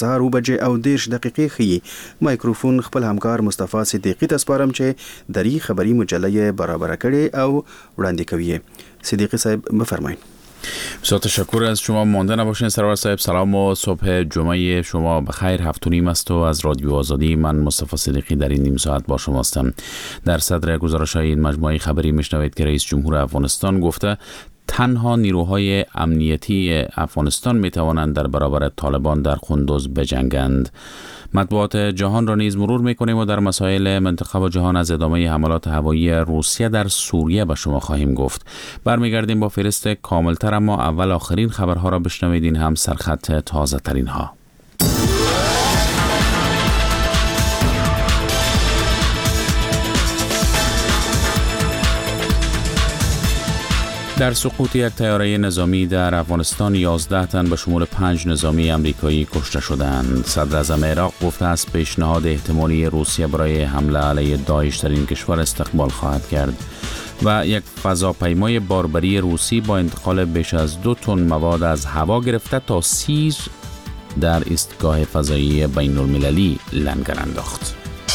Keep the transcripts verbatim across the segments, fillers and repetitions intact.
سهار بجې او دیرش دقیقې ښیي. مایکروفون خپل همکار مصطفی صدیقی ته سپارم چې دری خبری مجله برابر کړي او وړاندې کوي. صدیقی صاحب بفرمایید. بسیار تشکر از شما. مانده نباشین سرور صاحب. سلام و صبح جمعه شما بخیر. هفت و نیم است و از رادیو آزادی من مصطفی صدیقی در این نیم ساعت با شما هستم. در صدر گزارش های این مجموعه خبری میشنوید که رئیس جمهور افغانستان گفته تنها نیروهای امنیتی افغانستان می توانند در برابر طالبان در قندوز بجنگند. مطبوعات جهان را نیز مرور میکنیم و در مسائل منطقه و جهان از ادامه حملات هوایی روسیه در سوریه به شما خواهیم گفت. برمیگردیم با فهرست کاملتر، اما اول آخرین خبرها را بشنوید. این هم سرخط تازه ترین ها. در سقوط یک طیاره نظامی در افغانستان یازده تن به شمول پنج نظامی آمریکایی کشته شدند. صدر اعظم عراق گفته است پیشنهاد احتمالی روسیه برای حمله علیه داعش در این کشور استقبال خواهد کرد. و یک فضاپیمای باربری روسی با انتقال بیش از دو تن مواد از هوا گرفته تا سیر در ایستگاه فضایی بین المللی لنگر انداخت.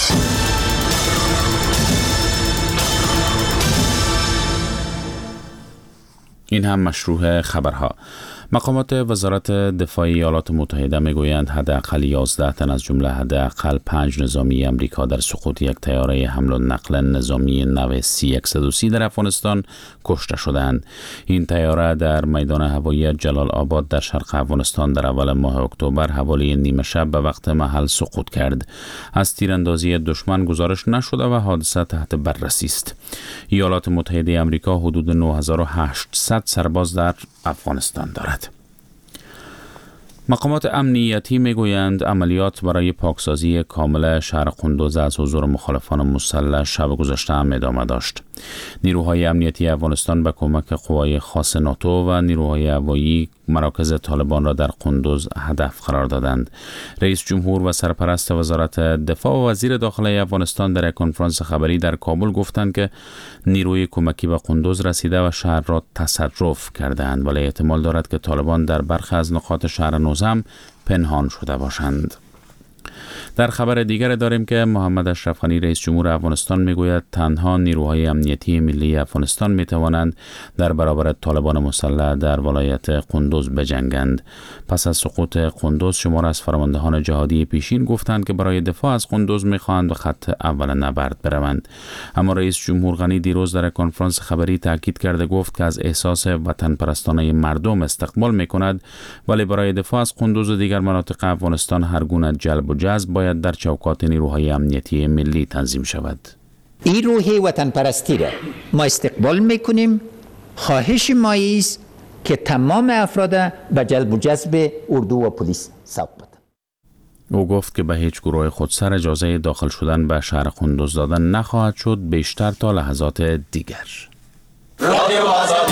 این هم مشروع خبرها. مقامات وزارت دفاع ایالات متحده میگویند حداقل یازده تن از جمله حداقل پنج نظامی آمریکا در سقوط یک طیاره حمل و نقل نظامی نو سی صد و سی در افغانستان کشته شدند. این طیاره در میدان هوایی جلال آباد در شرق افغانستان در اول ماه اکتبر حوالی نیمه شب به وقت محل سقوط کرد. از تیراندازی دشمن گزارش نشده و حادثه تحت بررسی است. ایالات متحده آمریکا حدود نه هزار و هشتصد سرباز در افغانستان دارد. مقامات امنیتی میگویند عملیات برای پاکسازی کامل شهر قندوز از حضور مخالفان مسلح شب گذشته هم ادامه داشت. نیروهای امنیتی افغانستان به کمک قوای خاص ناتو و نیروهای هوایی مراکز طالبان را در قندوز هدف قرار دادند. رئیس جمهور و سرپرست وزارت دفاع و وزیر داخله افغانستان در یک کنفرانس خبری در کابل گفتند که نیروی کمکی به قندوز رسیده و شهر را تصرف کردند، ولی احتمال دارد که طالبان در برخی از نقاط شهر نوزم پنهان شده باشند. در خبر دیگر داریم که محمد اشرف غنی رئیس جمهور افغانستان میگوید تنها نیروهای امنیتی ملی افغانستان میتوانند در برابر طالبان مسلح در ولایت قندوز بجنگند. پس از سقوط قندوز شمار از فرماندهان جهادی پیشین گفتند که برای دفاع از قندوز میخواهند به خط اول نبرد بروند. اما رئیس جمهور غنی دیروز در کنفرانس خبری تاکید کرده گفت که از احساس وطن پرستانه مردم استقبال میکند، ولی برای دفاع از قندوز و دیگر مناطق افغانستان هر گونه جلب و جذب باید در چوکات نیروهای امنیتی ملی تنظیم شود. این روح وطن پرستی را ما استقبال میکنیم. خواهش ما است که تمام افراد به جلب و جذب اردو و پلیس سوق بدن. او گفت که به هیچ گروه خودسر اجازه داخل شدن به شهر قندوز دادن نخواهد شد بیشتر تا لحظات دیگر. رادیو آزادی.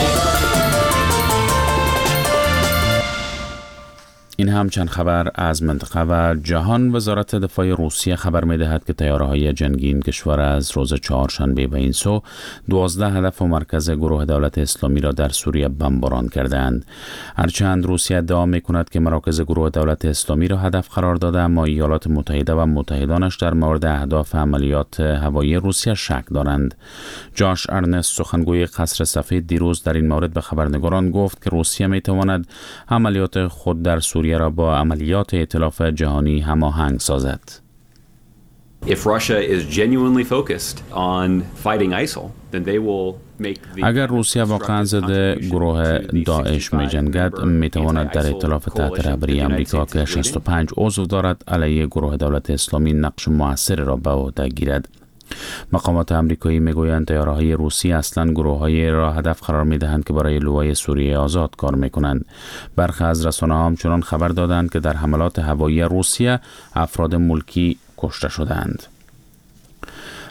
این هم چند خبر از منطقه و جهان. وزارت دفاع روسیه خبر می دهد که طیاره‌های جنگی این کشور از روز چهارشنبه به این سو دوازده هدف و مرکز گروه دولت اسلامی را در سوریه بمباران کردند. هرچند روسیه ادعا می کند که مراکز گروه دولت اسلامی را هدف قرار داده، اما ایالات متحده و متحدانش در مورد اهداف عملیات هوایی روسیه شک دارند. جاش ارنست سخنگوی قصر سفید دیروز در این مورد به خبرنگاران گفت که روسیه می تواند عملیات خود در سوریه را با عملیات ائتلاف جهانی هماهنگ سازد. If Russia is genuinely focused on fighting ISIL, then they will make the اگر روسیه واقعا ضد گروه داعش می جنگد، می تواند در ائتلاف تحت رهبری آمریکا که شصت و پنج عضو دارد علیه گروه دولت اسلامی نقش موثر را به عهده گیرد. مقامات آمریکایی میگویند طیاره‌های روسی اصلاً گروه‌های را هدف قرار می‌دهند که برای لوای سوریه آزاد کار می‌کنند. برخی از رسانه‌ها همچنان خبر دادند که در حملات هوایی روسیه افراد ملکی کشته شدند.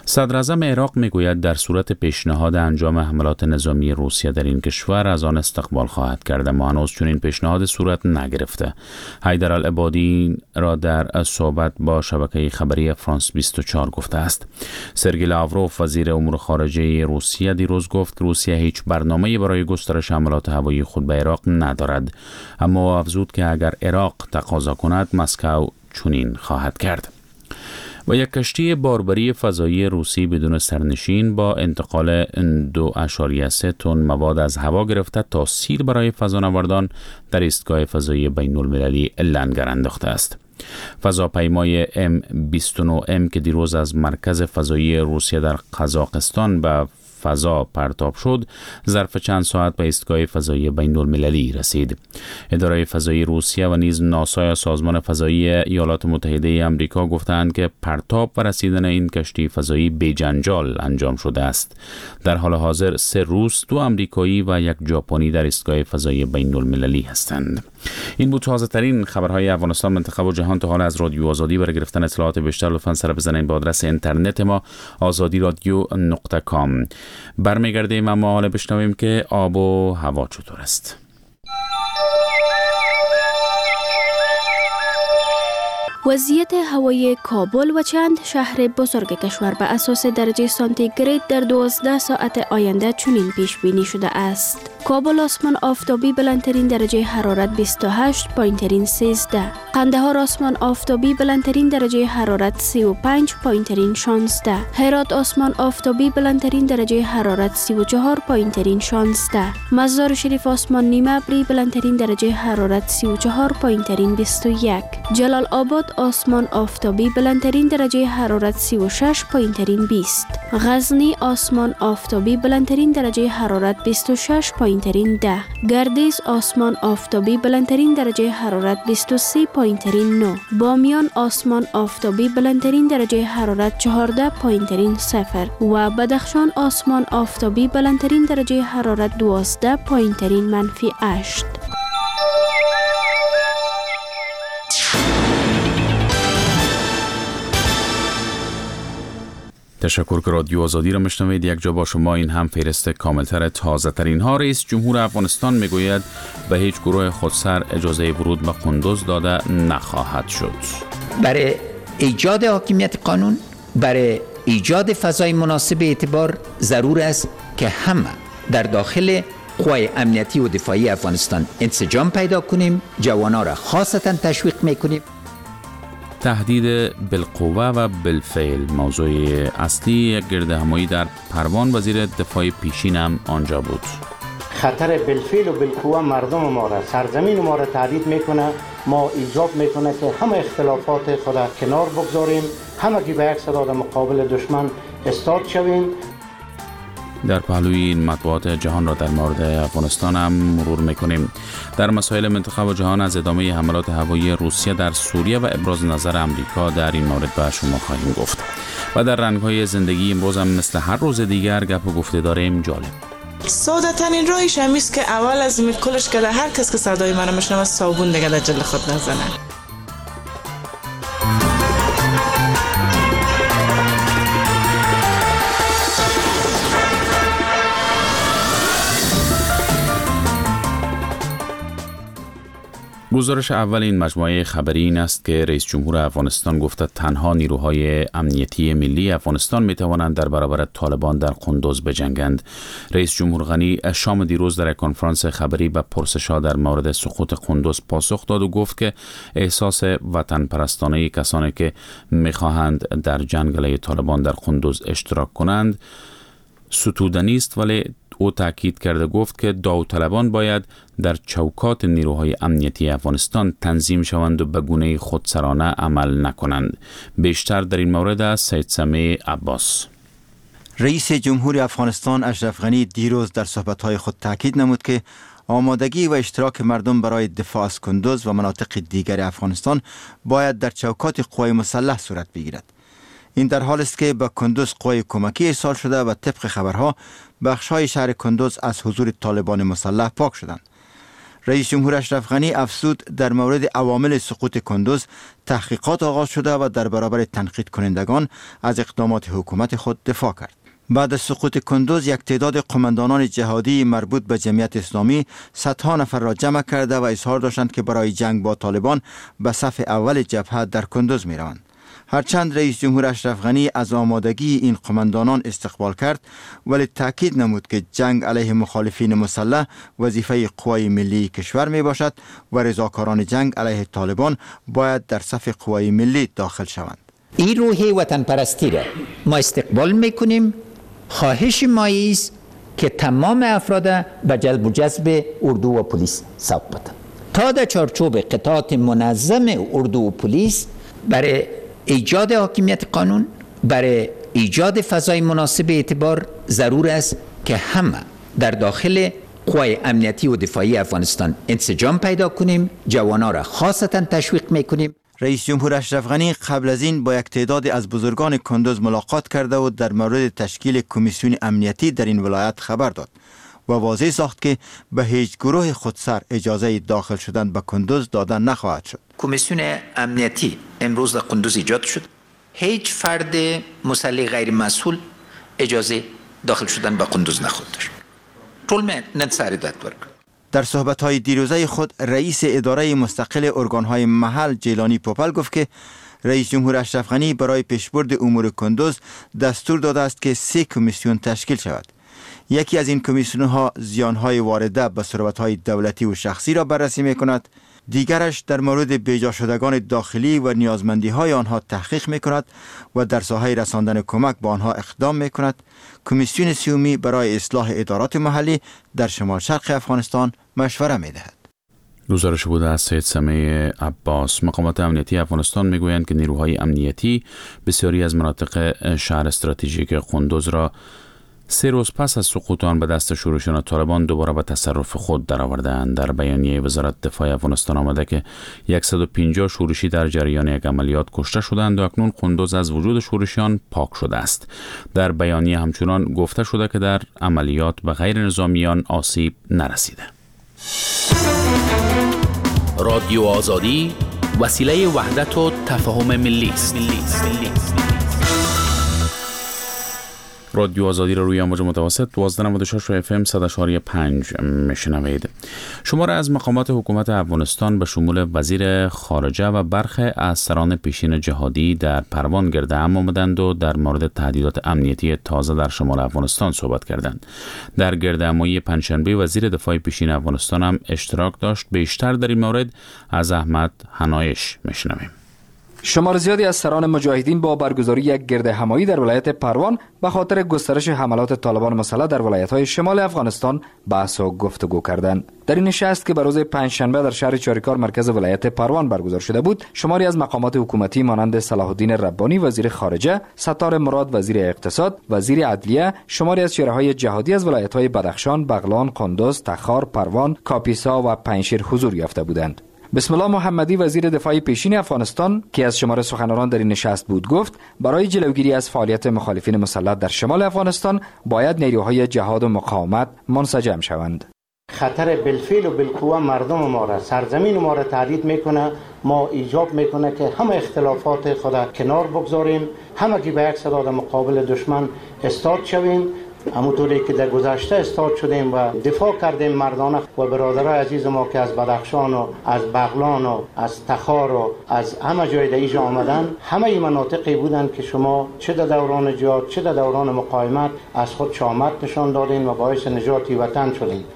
صدراعظم عراق میگوید در صورت پیشنهاد انجام حملات نظامی روسیه در این کشور از آن استقبال خواهد کرد، اما هنوز چنین پیشنهاد صورت نگرفته. حیدرالعبادی را در صحبت با شبکه خبری فرانس بیست و چهار گفته است. سرگئی لاوروف وزیر امور خارجه روسیه دیروز گفت که روسیه هیچ برنامه‌ای برای گسترش حملات هوایی خود به عراق ندارد، اما افزود که اگر عراق تقاضا کند مسکو چنین خواهد کرد. و یک کشتی باربری فضایی روسی بدون سرنشین با انتقال دو ممیز سه تن مواد از هوا گرفته تا سیر برای فضانوردان در ایستگاه فضایی بین المللی لنگر انداخته است. فضاپیمای ام بیست و نه ام که دیروز از مرکز فضایی روسیه در قزاقستان به فضا پرتاب شد، ظرف چند ساعت به ایستگاه فضایی بین المللی رسید. اداره فضایی روسیه و نیز ناسا یا سازمان فضایی ایالات متحده آمریکا گفتند که پرتاب و رسیدن این کشتی فضایی بی‌جنجال انجام شده است. در حال حاضر سه روس، دو آمریکایی و یک ژاپنی در ایستگاه فضایی بین المللی هستند. این بود تازه ترین خبرهای افغانستان، منطقه و جهان تا حال از رادیو آزادی. برای گرفتن اطلاعات بیشتر لطفاً سر بزنید به آدرس اینترنت ما آزادی رادیو نقطه کام. برمیگردیم اما حالا بشنویم که آب و هوا چطور است. وضعیت هوای کابل و چند شهر بزرگ کشور به اساس درجه سانتیگراد در دوازده ساعت آینده چنین پیش بینی شده است. کابل آسمان آفتابی بلندترین درجه حرارت بیست و هشت، پایینترین سیزده. قندهار آسمان آفتابی بلندترین درجه حرارت سی و پنج، پایینترین شانزده. هرات آسمان آفتابی بلندترین درجه حرارت سی و چهار، پایینترین شانزده. مزار شریف آسمان نیمه ابری بلندترین درجه حرارت سی و چهار، پایینترین بیست و یک. جلال آباد آسمان آفتابی بلندترین درجه حرارت سی و شش، پایینترین بیست. غزنی آسمان آفتابی بلندترین درجه حرارت بیست و شش، پایینترین ده. گردیز آسمان آفتابی بلندترین درجه حرارت بیست و سه، پایینترین نه. بامیان آسمان آفتابی بلندترین درجه حرارت چهارده، پایینترین صفر. و بدخشان آسمان آفتابی بلندترین درجه حرارت دوازده، پایینترین منفی هشت. تشکر که رادیو آزادی را میشنوید. یک جا با شما این هم فهرست کاملتر تازه ترین ها. رئیس جمهور افغانستان میگوید به هیچ گروه خودسر اجازه ورود به قندوز داده نخواهد شد. برای ایجاد حاکمیت قانون، برای ایجاد فضای مناسب اعتبار ضرور است که همه در داخل قوای امنیتی و دفاعی افغانستان انسجام پیدا کنیم، جوانان را خاصتا تشویق میکنیم. تهدید بالقوه و بالفعل موضوع اصلی یک گردهمایی در پروان. وزیر دفاع پیشین هم آنجا بود. خطر بالفعل و بالقوه مردم ما را، سرزمین ما را تهدید میکنه. ما ایجاب میکنه که همه اختلافات خود کنار بگذاریم، همگی به یک صدا در مقابل دشمن استاد شویم. در پهلوی این مطبوعات جهان را در مورد افغانستان هم مرور میکنیم. در مسائل منطقه و جهان از ادامه حملات هوایی روسیه در سوریه و ابراز نظر امریکا در این مورد به شما خواهیم گفت. و در رنگ‌های زندگی امروز هم مثل هر روز دیگر گپ و گفته داریم. جالب ساده ترین راهش همیست که اول از می کلش که هر کس که صدای منو میشنوه صابون دیگه در جلد خود نزنه. گزارش اول این مجموعه خبری این است که رئیس جمهور افغانستان گفته تنها نیروهای امنیتی ملی افغانستان می توانند در برابر طالبان در قندوز بجنگند. رئیس جمهور غنی شام دیروز در کنفرانس خبری به پرسش‌ها در مورد سقوط قندوز پاسخ داد و گفت که احساس وطن پرستانه کسانی که می خواهند در جنگ علیه طالبان در قندوز اشتراک کنند ستودنی است، ولی او تاکید کرده گفت که داوطلبان باید در چوکات نیروهای امنیتی افغانستان تنظیم شوند و به گونه خودسرانه عمل نکنند. بیشتر در این مورد از سید سمیع عباس. رئیس جمهور افغانستان اشرف غنی دیروز در صحبت‌های خود تاکید نمود که آمادگی و اشتراک مردم برای دفاع از کندوز و مناطق دیگر افغانستان باید در چوکات قوای مسلح صورت بگیرد. این در حال است که به کندوز قوای کمکی ارسال شده و طبق خبرها بخش‌های شهر کندوز از حضور طالبان مسلح پاک شدند. رئیس جمهور اشرف غنی افزود در مورد عوامل سقوط کندوز تحقیقات آغاز شده و در برابر تنقید کنندگان از اقدامات حکومت خود دفاع کرد. بعد از سقوط کندوز یک تعداد قماندانان جهادی مربوط به جمعیت اسلامی صدها نفر را جمع کرده و اظهار داشتند که برای جنگ با طالبان به صف اول جبهه در کندوز می روند. هرچند رئیس جمهور اشرف غنی از آمادگی این قماندانان استقبال کرد، ولی تاکید نمود که جنگ علیه مخالفین مسلح وظیفه قوای ملی کشور می باشد و رضاکاران جنگ علیه طالبان باید در صف قوای ملی داخل شوند. این روح وطن پرستی را ما استقبال میکنیم. خواهش ما است که تمام افراد به جلب و جذب اردو و پلیس سوق بدن تا در چارچوب قطعات منظم اردو و پلیس برای ایجاد حاکمیت قانون، برای ایجاد فضای مناسب اعتبار ضرور است که همه در داخل قوای امنیتی و دفاعی افغانستان انسجام پیدا کنیم. جوانان را خاصتا تشویق میکنیم. رئیس جمهور اشرف غنی قبل از این با یک تعداد از بزرگان کندوز ملاقات کرده و در مورد تشکیل کمیسیون امنیتی در این ولایت خبر داد و واضح ساخت که به هیچ گروه خودسر اجازه داخل شدن به کندوز دادن نخواهد شد. کمیسیون امنیتی امروز در کندوز ایجاد شد. هیچ فرد مسلح غیر مسئول اجازه داخل شدن به کندوز نخواهد داشت. طول من سری داد ورک. در صحبت‌های دیروزه خود رئیس اداره مستقل ارگان‌های محل جیلانی پوپل گفت که رئیس جمهور اشرف غنی برای پیشبرد امور کندوز دستور داده است که سه کمیسیون تشکیل شود. یکی از این کمیسیون‌ها زیان‌های وارده به ثروت‌های دولتی و شخصی را بررسی می‌کند، دیگرش در مورد بیجا شدگان داخلی و نیازمندی‌های آنها تحقیق می‌کند و در ساحه رساندن کمک به آنها اقدام می‌کند. کمیسیون سیومی برای اصلاح ادارات محلی در شمال شرق افغانستان مشوره می‌دهد. گزارش بوده از سید سمیع عباس. مقامات امنیتی افغانستان میگویند که نیروهای امنیتی بسیاری از مناطق شهر استراتژیک قندوز را سه روز پس از سقوط آن به دست شورشیان طالبان دوباره به تصرف خود درآورده‌اند. در بیانیه وزارت دفاع افغانستان آمده که صد و پنجاه شورشی در جریان یک عملیات کشته شدند و اکنون قندوز از وجود شورشیان پاک شده است. در بیانیه همچنان گفته شده که در عملیات به غیر نظامیان آسیب نرسیده. رادیو آزادی وسیله وحدت و تفاهم ملی است. رادیو آزادی را روی امواج متوسط دوازده و نود و شش اف ام صد و چهار و پنج میشنوید. شماره از مقامات حکومت افغانستان به شمول وزیر خارجه و برخی از سران پیشین جهادی در پروان گرد هم آمدند و در مورد تهدیدات امنیتی تازه در شمال افغانستان صحبت کردند. در گرد همایی پنجشنبه وزیر دفاع پیشین افغانستان هم اشتراک داشت. بیشتر در این مورد از احمد حنایش میشنویم. شمار زیادی از سران مجاهدین با برگزاری یک گرد همایی در ولایت پروان به خاطر گسترش حملات طالبان مسلح در ولایت‌های شمال افغانستان بحث و گفتگو کردند. در این نشست که به روز پنجشنبه در شهر چاریکار مرکز ولایت پروان برگزار شده بود، شماری از مقامات حکومتی مانند صلاح الدین ربانی وزیر خارجه، ستار مراد وزیر اقتصاد، وزیر عدلیه، شماری از چهره‌های جهادی از ولایت‌های بدخشان، بغلان، قندوز، تخار، پروان، کاپیسا و پنجشیر حضور یافته بودند. بسم الله محمدی وزیر دفاع پیشین افغانستان که از شمار سخنرانان در این نشست بود گفت برای جلوگیری از فعالیت مخالفین مسلح در شمال افغانستان باید نیروهای جهاد و مقاومت منسجم شوند. خطر بالفعل و بالقوه مردم ما را، سرزمین ما را تهدید میکنه. ما ایجاب میکنه که همه اختلافات خود کنار بگذاریم، همگی به یک صدا مقابل دشمن استاد شویم. همونطوری که در گذشته استاد شدیم و دفاع کردیم مردانه و برادرای عزیز ما که از بدخشان و از بغلان و از تخار و از همه جای در اینجا آمدن، همه این مناطقی بودند که شما چه در دوران جهاد چه در دوران مقاومت از خود شامت نشان دادین و باعث نجات وطن شدین.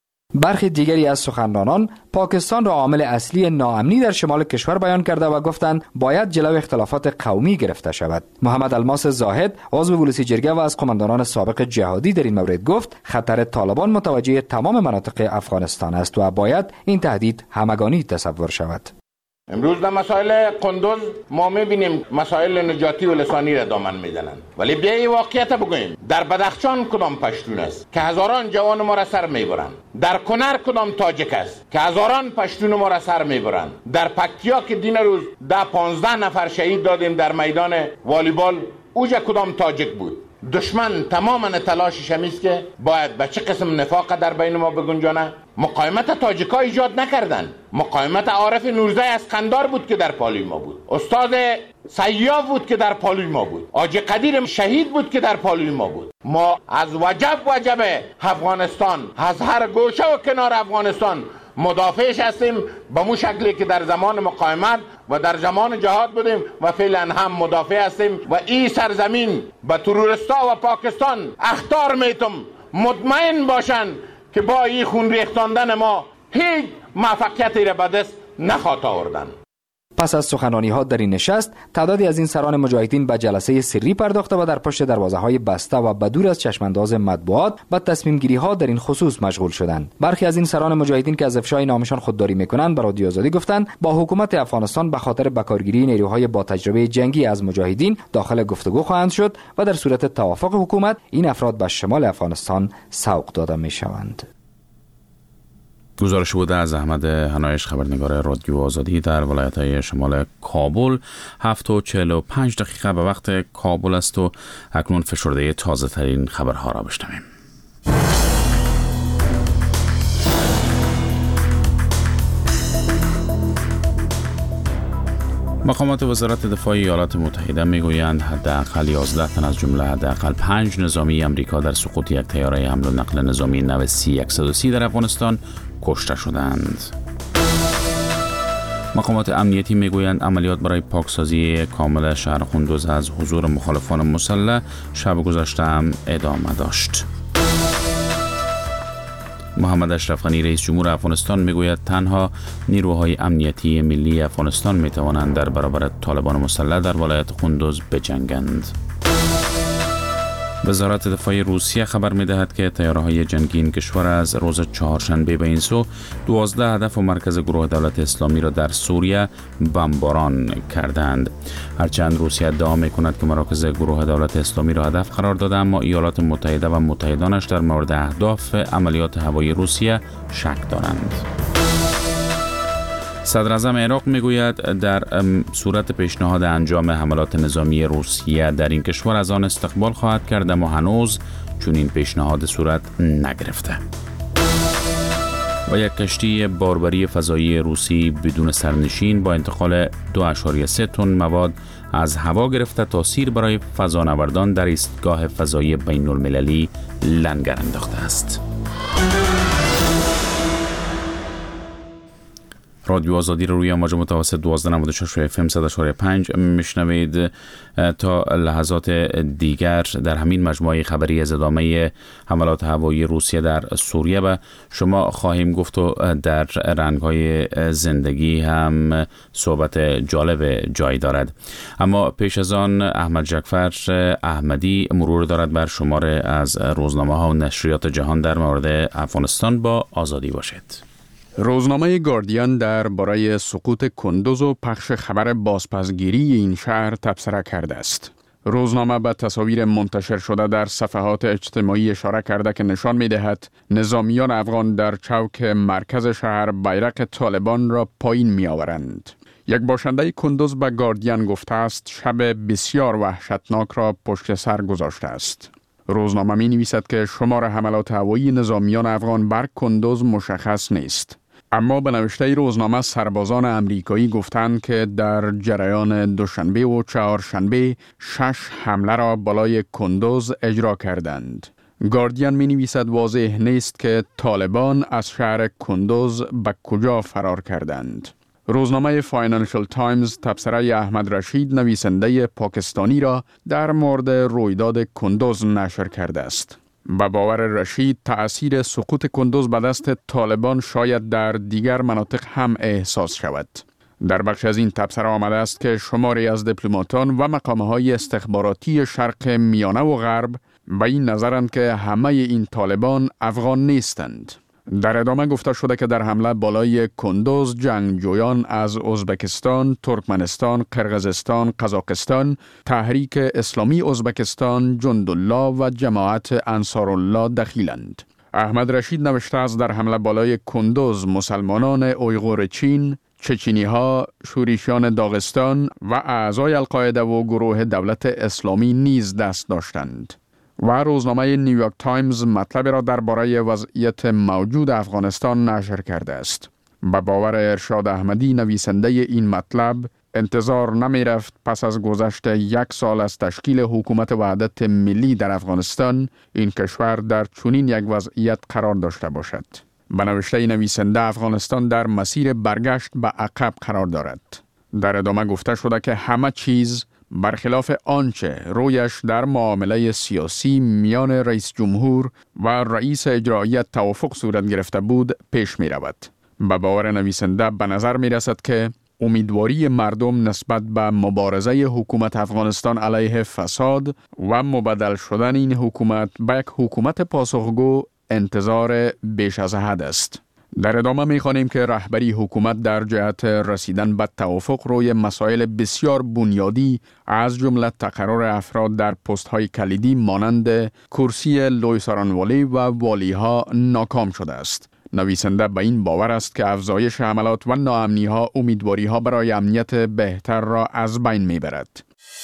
برخی دیگری از سخنرانان پاکستان را عامل اصلی ناامنی در شمال کشور بیان کرده و گفتند باید جلو اختلافات قومی گرفته شود. محمد الماس زاهد عضو ولسی جرگه و از قماندانان سابق جهادی در این مورد گفت خطر طالبان متوجه تمام مناطق افغانستان است و باید این تهدید همگانی تصور شود. امروز در مسائل قندوز ما میبینیم مسائل نجاتی و لسانی را دامن میزنند، ولی بیایی واقعیت بگوییم در بدخشان کدام پشتون است که هزاران جوان ما را سر میبرند، در کنر کدام تاجک است که هزاران پشتون ما را سر میبرند، در پکتیا که دین روز ده پانزده نفر شهید دادیم در میدان والیبال اوجا کدام تاجک بود. دشمن تماما تلاشش همیست که باید به چه قسم نفاق در بین ما بگنجانه. مقاومت تاجیکا ایجاد نکردن، مقاومت عارف نورزی اسکندر بود که در پالوی ما بود، استاد سیاف بود که در پالوی ما بود، آجی قدیر شهید بود که در پالوی ما بود. ما از وجب وجب افغانستان، از هر گوشه و کنار افغانستان مدافعش هستیم، به مو شکلی که در زمان مقاومت و در زمان جهاد بودیم و فعلا هم مدافع هستیم و این سرزمین به تروریستا و پاکستان اخطار میتم مطمئن باشن که با این خون ریختاندن ما هیچ موفقیتی را به دست نخواهد آوردن. پس از سخنرانی ها در این نشست، تعدادی از این سران مجاهدین به جلسه سری پرداخته و در پشت دروازه های بسته و بدور از چشمانداز مطبوعات به تصمیم گیری ها در این خصوص مشغول شدند. برخی از این سران مجاهدین که از افشای نامشان خودداری میکنند به رادیو آزادی گفتند با حکومت افغانستان به خاطر بکارگیری نیروهای با تجربه جنگی از مجاهدین داخل گفتگو خواهند شد و در صورت توافق حکومت این افراد به شمال افغانستان سوق داده میشوند. گزارش بوده از احمد هنایش، خبرنگار رادیو آزادی در ولایت‌های شمال کابل. هفت و چهل و پنج دقیقه به وقت کابل است و اکنون فشرده تازه ترین خبرها را بشنویم. مقامات وزارت دفاع ایالات متحده میگویند حداقل یازده تن از جمله حداقل پنج نظامی امریکا در سقوط یک طیاره حمل و نقل نظامی نو سی صد و سی در افغانستان کشته شدند. مقامات امنیتی میگویند عملیات برای پاکسازی کامل شهر قندوز از حضور مخالفان مسلح شب گذشته هم ادامه داشت. محمد اشرف غنی رئیس جمهور افغانستان میگوید تنها نیروهای امنیتی ملی افغانستان میتوانند در برابر طالبان مسلح در ولایت قندوز بجنگند. وزارت دفاع روسیه خبر می‌دهد که طیاره‌های جنگی این کشور از روز چهارشنبه به این سو دوازده هدف و مرکز گروه دولت اسلامی را در سوریه بمباران کردند. هرچند روسیه ادعا می‌کند که مراکز گروه دولت اسلامی را هدف قرار داده، اما ایالات متحده و متحدانش در مورد اهداف عملیات هوایی روسیه شک دارند. صدر اعظم عراق میگوید در صورت پیشنهاد انجام حملات نظامی روسیه در این کشور از آن استقبال خواهد کرد، اما هنوز چون این پیشنهاد صورت نگرفته. و یک کشتی باربری فضایی روسی بدون سرنشین با انتقال دو ممیز سه تن مواد از هوا گرفته تا سیر برای فضانوردان در ایستگاه فضایی بین المللی لنگر انداخته است. رادیو آزادی رو روی امواج متوسط دوازده نود و شش اف ام صد و چهار و پنج میشنوید. تا لحظات دیگر در همین مجموعه خبری از ادامه حملات هوایی روسیه در سوریه به شما خواهیم گفت و در رنگ‌های زندگی هم صحبت جالب جای دارد. اما پیش از آن احمد جعفر احمدی مرور دارد بر شماره از روزنامه‌ها و نشریات جهان در مورد افغانستان. با آزادی باشید. روزنامه گاردین در برای سقوط کندوز و پخش خبر بازپسگیری این شهر تبصره کرده است. روزنامه به تصاویر منتشر شده در صفحات اجتماعی اشاره کرده که نشان می‌دهد نظامیان افغان در چوک مرکز شهر بیرق طالبان را پایین می‌آورند. یک باشنده کندوز به گاردین گفته است شب بسیار وحشتناک را پشت سر گذاشته است. روزنامه می نویسد که شمار حملات هوایی نظامیان افغان بر کندوز مشخص نیست. اما به نوشته روزنامه سربازان امریکایی گفتند که در جریان دوشنبه و چهارشنبه شش حمله را بالای کندوز اجرا کردند. گاردین می نویسد واضح نیست که طالبان از شهر کندوز به کجا فرار کردند. روزنامه فاینانشل تایمز تبصره احمد رشید نویسنده پاکستانی را در مورد رویداد کندوز نشر کرده است. به باور رشید تأثیر سقوط کندوز به دست طالبان شاید در دیگر مناطق هم احساس شود. در بخش از این تبصره آمده است که شماری از دیپلماتان و مقامهای استخباراتی شرق میانه و غرب به این نظرند که همه این طالبان افغان نیستند. در ادامه گفته شده که در حمله بالای کندوز جنگجویان از ازبکستان، ترکمنستان، قرقیزستان، قزاقستان، تحریک اسلامی ازبکستان، جندالله و جماعت انصارالله دخیلند. احمد رشید نوشته است در حمله بالای کندوز مسلمانان اویغور چین، چچینی ها، شوریشیان داغستان و اعضای القاعده و گروه دولت اسلامی نیز دست داشتند. و روزنامه نیویورک تایمز مطلب را درباره وضعیت موجود افغانستان نشر کرده است. به باور ارشاد احمدی نویسنده این مطلب، انتظار نمی رفت پس از گذشت یک سال از تشکیل حکومت وحدت ملی در افغانستان این کشور در چنین یک وضعیت قرار داشته باشد. به نوشته نویسنده، افغانستان در مسیر برگشت به عقب قرار دارد. در ادامه گفته شده که همه چیز برخلاف آنچه رویش در معامله سیاسی میان رئیس جمهور و رئیس اجرایی توافق صورت گرفته بود پیش می رود. به باور نویسنده به نظر می رسد که امیدواری مردم نسبت به مبارزه حکومت افغانستان علیه فساد و مبدل شدن این حکومت به یک حکومت پاسخگو انتظار بیش از حد است. در ادامه می‌خوانیم که رهبری حکومت در جهت رسیدن به توافق روی مسائل بسیار بنیادی از جمله تقرر افراد در پست‌های کلیدی مانند کرسی لوی سارانوالی و والی‌ها ناکام شده است. نویسنده به این باور است که افزایش حملات و ناامنی‌ها امیدواری‌ها برای امنیت بهتر را از بین می‌برد.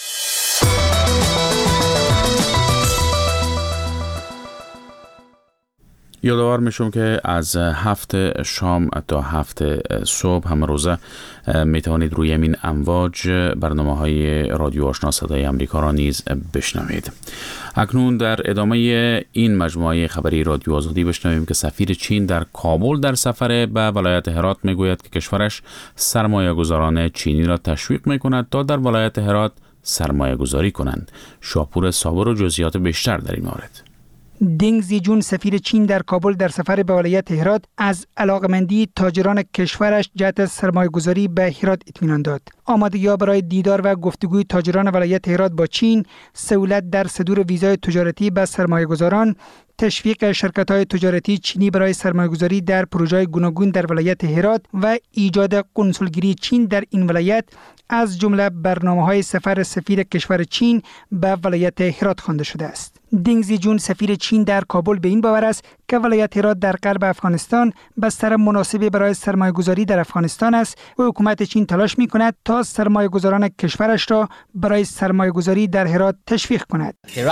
یادآور میشم که از هفت شام تا هفت صبح همه روزه می توانید روی همین امواج برنامه های رادیو آشنا صدای امریکا را نیز بشنوید. اکنون در ادامه این مجموعه خبری رادیو آزادی بشنویم که سفیر چین در کابل در سفر به ولایت هرات می گوید که کشورش سرمایه گذاران چینی را تشویق می کند تا در ولایت هرات سرمایه گذاری کنند. شاپور صابر و جزئیات بیشتر در این مورد. دینگ زیجون سفیر چین در کابل در سفر به ولایت هرات از علاقمندی تاجران کشورش جهت سرمایه‌گذاری به هرات اطمینان داد. آمادگی‌ها برای دیدار و گفتگوی تاجران ولایت هرات با چین، سهولت در صدور ویزای تجارتی به سرمایه‌گذاران، تشویق شرکت‌های تجارتی چینی برای سرمایه‌گذاری در پروژه‌های گوناگون در ولایت هرات و ایجاد قنسولگری چین در این ولایت از جمله برنامه‌های سفر سفیر کشور چین به ولایت هرات خوانده شده است. دینگ زیجون سفیر چین در کابل به این باور است که ولایت هرات در غرب افغانستان بستر مناسبی برای سرمایه‌گذاری در افغانستان است و حکومت چین تلاش می‌کند تا سرمایه‌گذاران کشورش را برای سرمایه‌گذاری در هرات تشویق کند.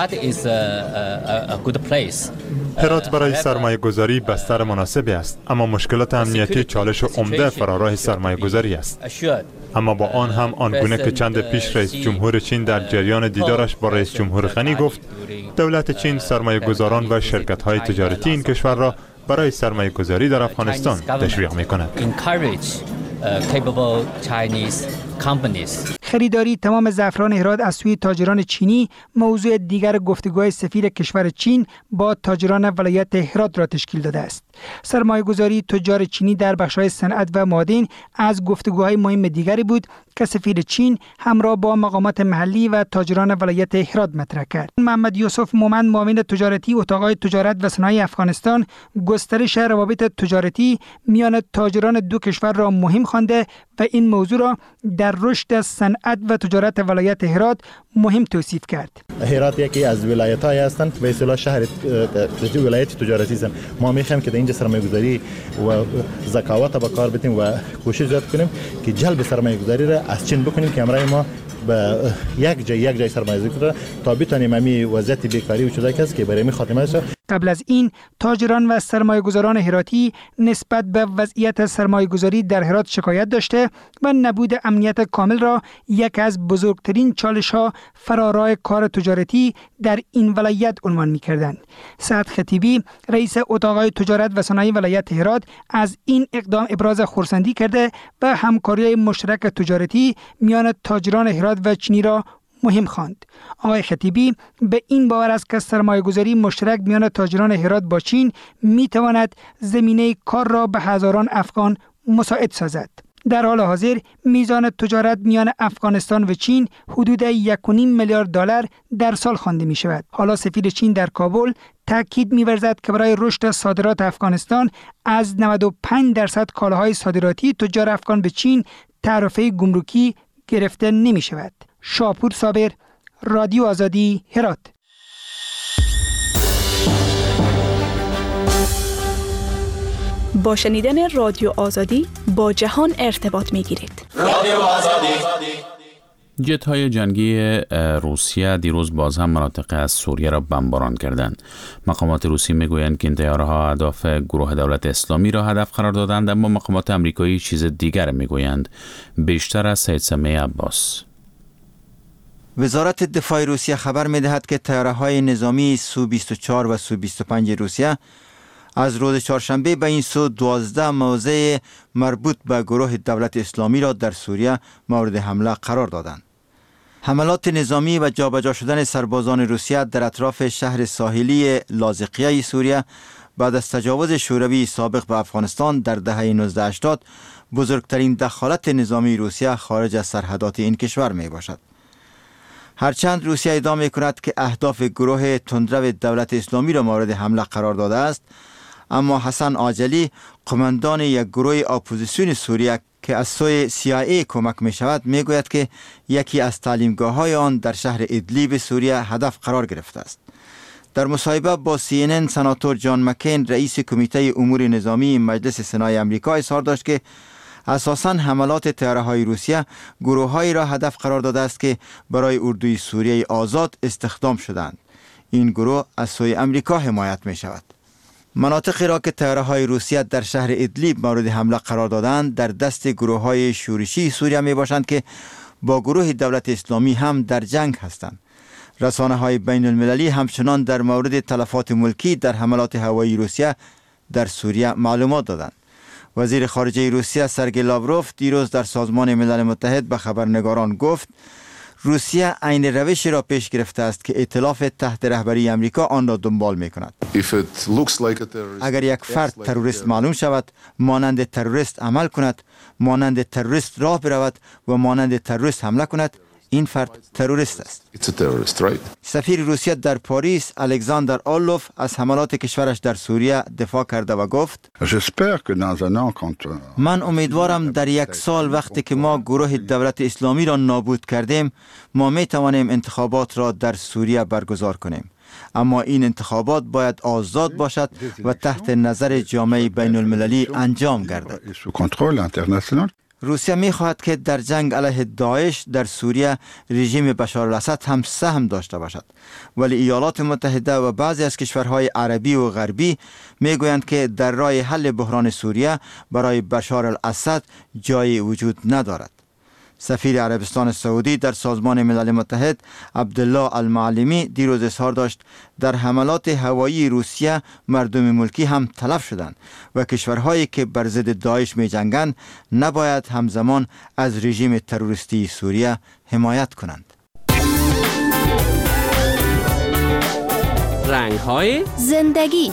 هرات برای سرمایه‌گذاری بستر مناسبی است، اما مشکلات امنیتی چالش عمده فراراه سرمایه‌گذاری است. اما با آن هم آنگونه که چند پیش رئیس جمهور چین در جریان دیدارش با رئیس جمهور غنی گفت، دولت چین سرمایه‌گذاران و شرکت‌های تجارتی این کشور را برای سرمایه‌گذاری در افغانستان تشویق می‌کند. خریداری تمام زعفران هرات از سوی تاجران چینی موضوع دیگر گفتگوهای سفیر کشور چین با تاجران ولایت هرات را تشکیل داده است. سرمایه‌گذاری تجار چینی در بخش‌های صنعت و معادن از گفتگوهای مهم دیگری بود که سفیر چین همراه با مقامات محلی و تاجران ولایت هرات مطرح کرد. محمد یوسف مومند، معاون تجارتی اتاق تجارت و صنایع افغانستان، گسترش روابط تجارتی میان تاجران دو کشور را مهم خوانده و این موضوع را در رشد صنعت و تجارت ولایت هرات مهم توصیف کرد. هرات یکی از ولایت‌های هستند به اصطلاح شهر ولایت تجارتی است. ما می‌خوایم که در اینجا سرمایه‌گذاری و ذکاوت به کار بتیم و کوشش زیاد کنیم که جلب سرمایه‌گذاری را از چین بکنیم که امروز ما به یک جای یک جای سرمایه‌گذاری کنیم تا بتونیم همین وضعیت بیکاری وجود است که برای می خاتمه شه. قبل از این تاجران و سرمایه‌گذاران هراتی نسبت به وضعیت سرمایه‌گذاری در هرات شکایت داشته و نبود امنیت کامل را یک از بزرگترین چالش‌ها فراراه کار تجارتی در این ولایت عنوان می‌کردند. سعد خطیبی، رئیس اتاق تجارت و صنایع ولایت هرات، از این اقدام ابراز خرسندی کرده و همکاری مشترک تجارتی میان تاجران هرات و چینی را مهم خواند. آقای خطیبی به این باور است که سرمایه‌گذاری مشترک میان تاجران هرات با چین می‌تواند زمینه کار را به هزاران افغان مساعد سازد. در حال حاضر میزان تجارت میان افغانستان و چین حدود یک و نیم میلیارد دلار در سال خوانده می شود. حالا سفیر چین در کابل تاکید می‌ورزد که برای رشد صادرات افغانستان از نود و پنج درصد کالاهای صادراتی تجار افغان به چین تعرفه گمرکی گرفته نمی شود. شاپور صابر، رادیو آزادی، هرات. با شنیدن رادیو آزادی با جهان ارتباط می گیرید. رادیو آزادی جت‌های جنگی روسیه دیروز باز هم مناطق از سوریه را بمباران کردند. مقامات روسی میگویند که این طیاره‌ها اهداف گروه دولت اسلامی را هدف قرار دادند، اما مقامات آمریکایی چیز دیگر میگویند. بیشتر از سید سمیع عباس. وزارت دفاع روسیه خبر می‌دهد که طیاره‌های نظامی سو بیست و چهار و سو بیست و پنج روسیه از روز چهارشنبه به این سو دوازده موضع مربوط به گروه دولت اسلامی را در سوریه مورد حمله قرار دادند. حملات نظامی و جابجا شدن سربازان روسیه در اطراف شهر ساحلی لاذقیه سوریه بعد از تجاوز شوروی سابق به افغانستان در دهه نوزده هشتاد بزرگترین دخالت نظامی روسیه خارج از سرحدات این کشور می باشد. هرچند روسیه ادعا می کند که اهداف گروه تندرو دولت اسلامی را مورد حمله قرار داده است، اما حسن عاجلی قماندان یک گروه اپوزیسیون سوریه که از سوی سی آی ای کمک می شود می گوید که یکی از تعلیمگاه های آن در شهر ادلیب سوریه هدف قرار گرفته است. در مصاحبه با سی ان ان سناتور جان مکین رئیس کمیته امور نظامی مجلس سنای آمریکا اظهار داشت که اساساً حملات طیاره‌های روسیه گروه‌هایی را هدف قرار داده است که برای اردوی سوریه آزاد استخدام شدند. این گروه از سوی آمریکا حمایت می شود. مناطقی را که طیاره‌های روسیه در شهر ادلیب مورد حمله قرار دادند در دست گروه‌های شورشی سوریه می باشند که با گروه دولت اسلامی هم در جنگ هستند. رسانه‌های بین المللی همچنان در مورد تلفات ملکی در حملات هوایی روسیه در سوریه معلومات دادند. وزیر خارجه روسیه سرگئی لاوروف دیروز در سازمان ملل متحد به خبرنگاران گفت روسیه عین روشی را پیش گرفته است که ائتلاف تحت رهبری امریکا آن را دنبال می کند. اگر یک فرد تروریست معلوم شود، مانند تروریست عمل کند، مانند تروریست راه برود و مانند تروریست حمله کند، این فرد تروریست است. سفیر روسیه در پاریس الکساندر آرلوف از حملات کشورش در سوریه دفاع کرده و گفت من امیدوارم در یک سال وقتی که ما گروه دولت اسلامی را نابود کردیم ما می توانیم انتخابات را در سوریه برگزار کنیم، اما این انتخابات باید آزاد باشد و تحت نظر جامعه بین المللی انجام گردد. روسیه می خواهد که در جنگ علیه داعش در سوریه رژیم بشار الاسد هم سهم داشته باشد، ولی ایالات متحده و بعضی از کشورهای عربی و غربی می گویند که در راه حل بحران سوریه برای بشار الاسد جایی وجود ندارد. سفیر عربستان سعودی در سازمان ملل متحد عبدالله المعلمی دیروز اظهار داشت در حملات هوایی روسیه مردم ملکی هم تلف شدند و کشورهایی که بر ضد داعش می جنگند نباید همزمان از رژیم تروریستی سوریه حمایت کنند. رنگ‌های زندگی.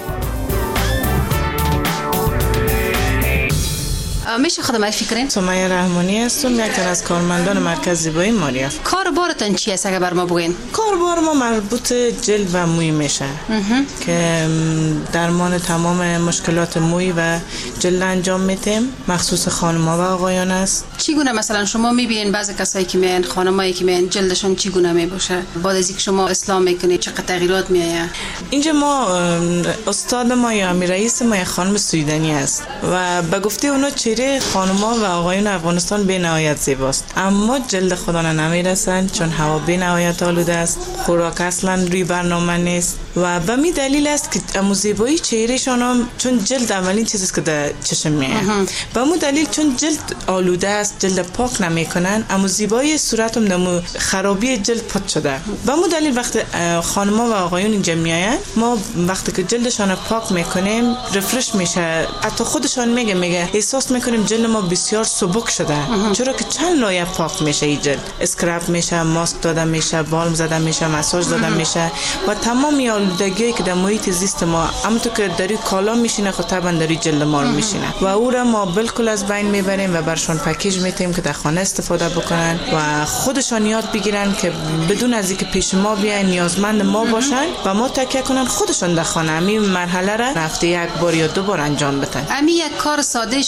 میشه خدمت فکرین؟ سمیه رحمانی هستم، یک از کارمندان مرکز زیبایی ماریاف. کاربارتان چی است اگه بر ما بگین؟ کاربار ما مربوط جلد و موی میشه که درمان تمام مشکلات موی و جلد انجام میدیم، مخصوص خانم‌ها و آقایان است. چگونه مثلا شما میبینین بعضی کسایی که میان خانمایی که میان جلدشون چگونه میباشه؟ بعد از اینکه شما اصلاح میکنید چقدر تغییرات میآید؟ اینجا ما استاد ما یا امیر رئیس ما خانم سویدنی است و به گفته اونا چهره خانم‌ها و آقایان افغانستان به نهایت زیباست، اما جلد خدا نمیرسند چون هوا به نهایت آلوده است، خوراک اصلا روی برنامه نیست و به می دلیل است که امو زیبایی چهرهشان هم چون جلد اولین چیزی است که در چشم میاد، به مو دلیل چون جلد آلوده است، جلد پاک نمیکنن، امو زیبایی صورت هم دمو خرابی جلد پد شده. به مو دلیل وقتی خانم‌ها و آقایان اینجا میاین ما وقتی که جلدشان پاک میکنیم رفرش میشه، حتی خودشان میگه میگه احساس میکنیم جلد ما بسیار سبک شده، چرا که چند لایه پاک میشه این جلد، اسکراب میشه، ماسک داده میشه، بالم زده میشه، مساج داده میشه و تمام آلودگی که در محیط زیست ما همونطور که در کالا میشینه خود طبعا در جلد ما رو میشینه و او را ما بالکل از بین میبریم و برشان پکیج میتیم که در خانه استفاده بکنن و خودشان یاد بگیرن که بدون از اینکه پیش ما بیاین نیازمند ما باشن و ما تکیه کنن خودشان در خانه همین مرحله را هفته یک بار یا دو بار انجام بدن. همین یک کار ساده است که مثلا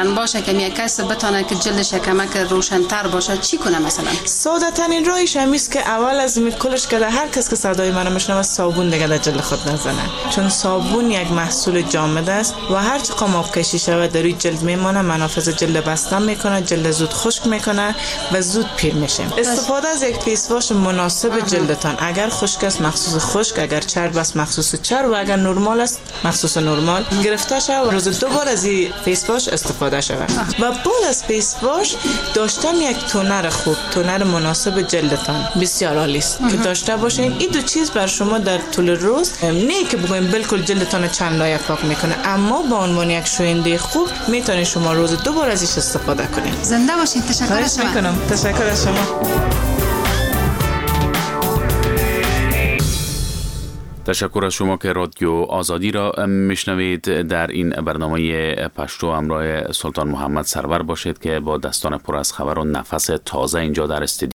مثلا باشه که یک کس بتونه که جلدش کمک روشن‌تر باشه چی کنه؟ مثلا ساده ترین راهش همیست که اول از می کلش که هر کس که صدای منو میشنوه صابون دیگه در جلد خود نزنه، چون صابون یک محصول جامد است و هر چقدر آب کشی شود در روی جلد میمونه، منافذ جلد بسته میکنه، جلد زود خشک میکنه و زود پیر میشه. استفاده از یک فیس واش مناسب جلدتان، اگر خشک است مخصوص خشک، اگر چرب است مخصوص چرب و اگر نرمال است مخصوص نرمال گرفته شود و روز دو بار از این فیس واش استفاده شود. و بعد از فیس واش داشتن یک تونر خوب، تونر مناسب جلدتان بسیار عالی است که داشته باشین. این دو چیز بر شما در طول روز نه که بگویم بالکل جلدتان چند لایه پاک میکنه، اما با عنوان یک شوینده خوب میتونید شما روز دو بار ازش استفاده کنید. زنده باشید. تشکر از شما. میکنم. تشکر از شما. تشکر از شما که رادیو آزادی را میشنوید. در این برنامه پشتو همراه سلطان محمد سرور باشید که با دستان پر از خبر و نفس تازه اینجا در استودیو